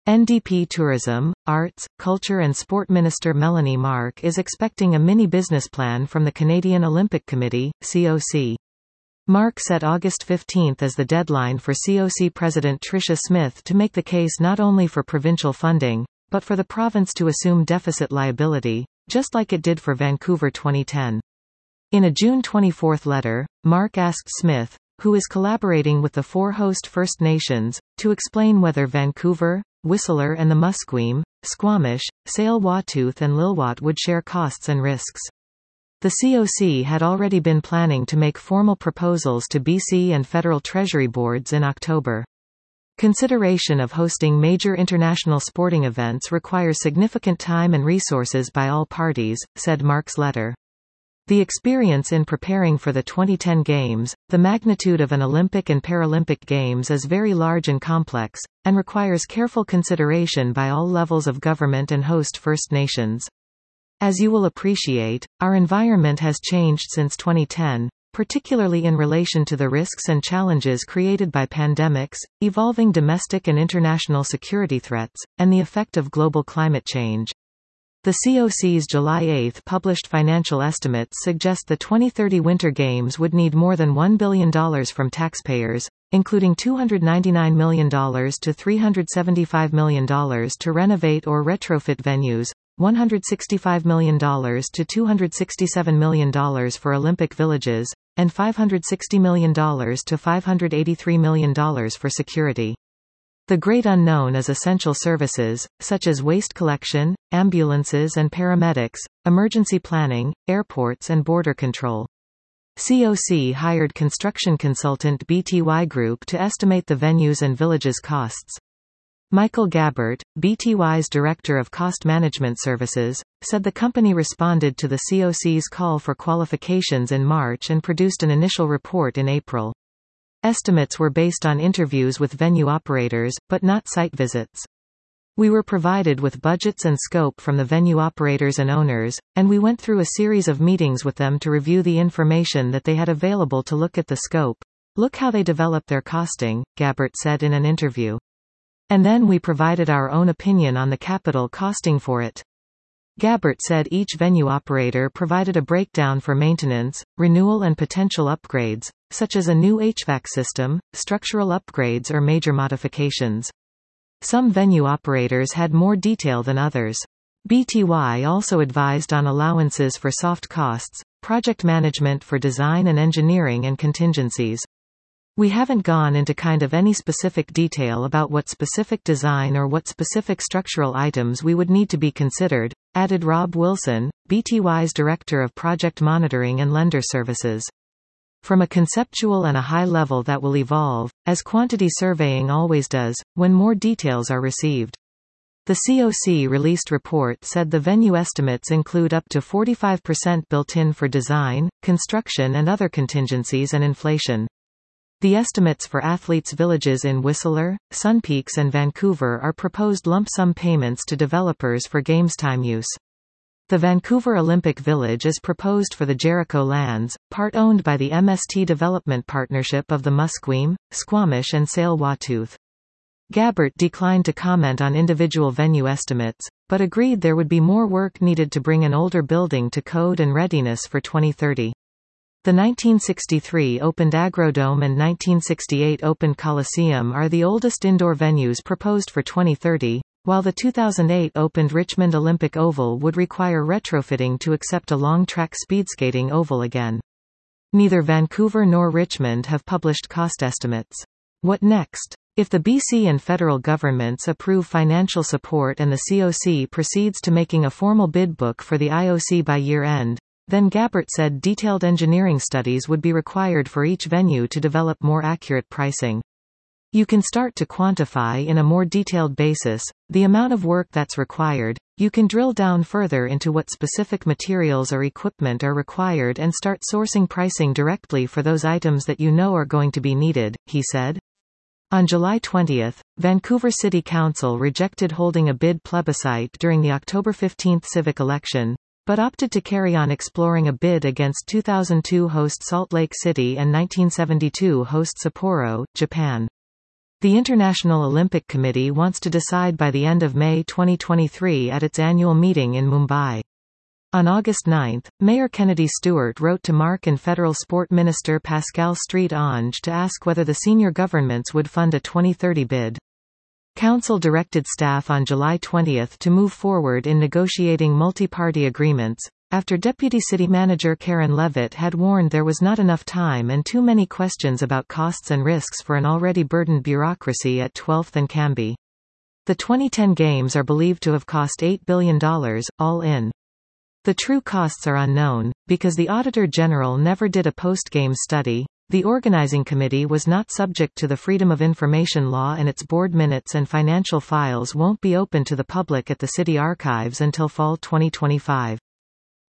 NDP Tourism, Arts, Culture and Sport Minister Melanie Mark is expecting a mini-business plan from the Canadian Olympic Committee, COC. Mark set August 15 as the deadline for COC President Tricia Smith to make the case not only for provincial funding, but for the province to assume deficit liability, just like it did for Vancouver 2010. In a June 24 letter, Mark asked Smith, who is collaborating with the 4 host First Nations, to explain whether Vancouver, Whistler and the Musqueam, Squamish, Tsleil-Waututh and Lilwat would share costs and risks. The COC had already been planning to make formal proposals to BC and federal treasury boards in October. Consideration of hosting major international sporting events requires significant time and resources by all parties, said Mark's letter. The experience in preparing for the 2010 Games, the magnitude of an Olympic and Paralympic Games is very large and complex, and requires careful consideration by all levels of government and host First Nations. As you will appreciate, our environment has changed since 2010, particularly in relation to the risks and challenges created by pandemics, evolving domestic and international security threats, and the effect of global climate change. The COC's July 8 published financial estimates suggest the 2030 Winter Games would need more than $1 billion from taxpayers, including $299 million to $375 million to renovate or retrofit venues, $165 million to $267 million for Olympic villages, and $560 million to $583 million for security. The great unknown is essential services, such as waste collection, ambulances and paramedics, emergency planning, airports and border control. COC hired construction consultant BTY Group to estimate the venues and villages' costs. Michael Gabbert, BTY's Director of Cost Management Services, said the company responded to the COC's call for qualifications in March and produced an initial report in April. Estimates were based on interviews with venue operators, but not site visits. We were provided with budgets and scope from the venue operators and owners, and we went through a series of meetings with them to review the information that they had available to look at the scope. Look how they develop their costing, Gabbert said in an interview. And then we provided our own opinion on the capital costing for it. Gabbert said each venue operator provided a breakdown for maintenance, renewal and potential upgrades, such as a new HVAC system, structural upgrades or major modifications. Some venue operators had more detail than others. BTY also advised on allowances for soft costs, project management for design and engineering and contingencies. We haven't gone into any specific detail about what specific design or what specific structural items we would need to be considered, added Rob Wilson, BTY's Director of Project Monitoring and Lender Services. From a conceptual and a high level that will evolve, as quantity surveying always does, when more details are received. The COC released report said the venue estimates include up to 45% built in for design, construction and other contingencies and inflation. The estimates for athletes' villages in Whistler, Sun Peaks and Vancouver are proposed lump sum payments to developers for games time use. The Vancouver Olympic Village is proposed for the Jericho lands, part owned by the MST Development Partnership of the Musqueam, Squamish and Tsleil-Waututh. Gabbert declined to comment on individual venue estimates, but agreed there would be more work needed to bring an older building to code and readiness for 2030. The 1963 opened Agrodome and 1968 opened Coliseum are the oldest indoor venues proposed for 2030, while the 2008 opened Richmond Olympic Oval would require retrofitting to accept a long-track speedskating oval again. Neither Vancouver nor Richmond have published cost estimates. What next? If the BC and federal governments approve financial support and the COC proceeds to making a formal bid book for the IOC by year-end, then Gabbert said detailed engineering studies would be required for each venue to develop more accurate pricing. You can start to quantify in a more detailed basis the amount of work that's required. You can drill down further into what specific materials or equipment are required and start sourcing pricing directly for those items that you know are going to be needed, he said. On July 20, Vancouver City Council rejected holding a bid plebiscite during the October 15 civic election, but opted to carry on exploring a bid against 2002 host Salt Lake City and 1972 host Sapporo, Japan. The International Olympic Committee wants to decide by the end of May 2023 at its annual meeting in Mumbai. On August 9, Mayor Kennedy Stewart wrote to Mark and Federal Sport Minister Pascal Street-Ange to ask whether the senior governments would fund a 2030 bid. Council directed staff on July 20 to move forward in negotiating multi-party agreements, after Deputy City Manager Karen Levitt had warned there was not enough time and too many questions about costs and risks for an already burdened bureaucracy at 12th and Cambie. The 2010 Games are believed to have cost $8 billion, all in. The true costs are unknown, because the Auditor General never did a post-Games study. The organizing committee was not subject to the Freedom of Information law and its board minutes and financial files won't be open to the public at the city archives until fall 2025.